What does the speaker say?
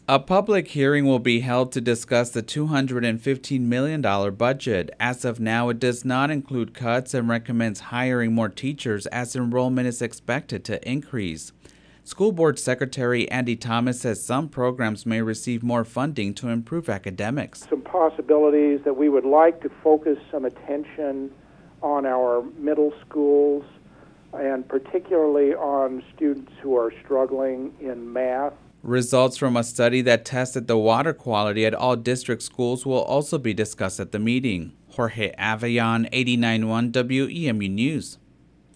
A public hearing will be held to discuss the $215 million budget. As of now, it does not include cuts and recommends hiring more teachers as enrollment is expected to increase. School Board Secretary Andy Thomas says some programs may receive more funding to improve academics. Some possibilities that we would like to focus some attention on our middle schools and particularly on students who are struggling in math. Results from a study that tested the water quality at all district schools will also be discussed at the meeting. Jorge Avellán, 89.1 WEMU News.